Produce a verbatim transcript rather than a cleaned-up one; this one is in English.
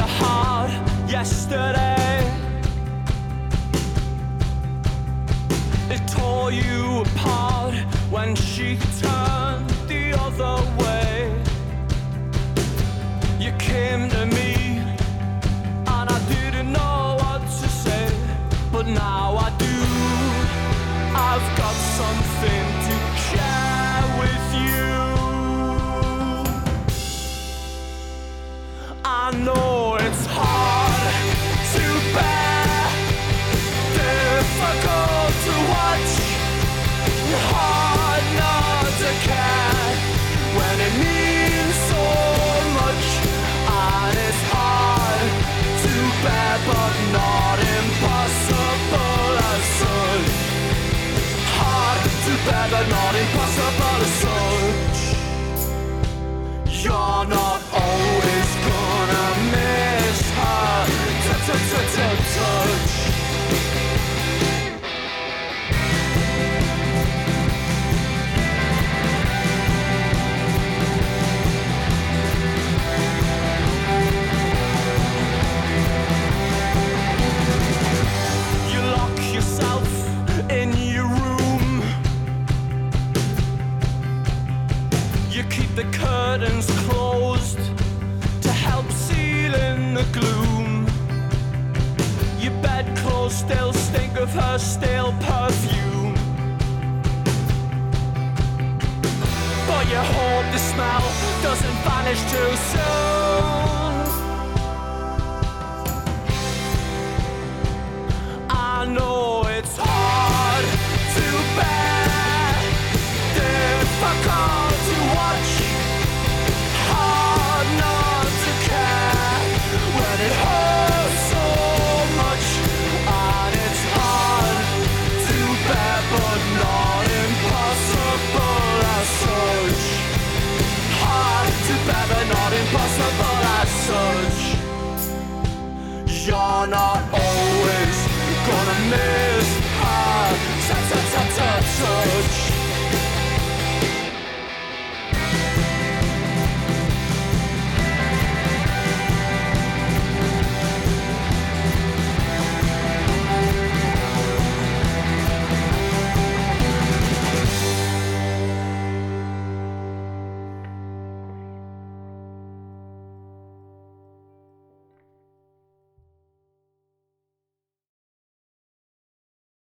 heart yesterday. It tore you apart when she turned the other way. You came to me and I didn't know what to say, but now I do. I've got something to share with you. I know it's hard to bear, difficult to watch, hard not to care when it means so much. And it's hard to bear but not impossible as such. Hard to bear but not impossible as such. You're not always gonna miss her touch. You lock yourself in your room. You keep the curtains closed to help seal in the gloom. Your bedclothes still stink of her stale perfume, but you hope the smell doesn't vanish too soon. I know it's hard to bear, difficult to watch, hard not to care when it hurts so much. And it's hard to bear but not impossible as such. Hard to bear but not impossible as such. You're not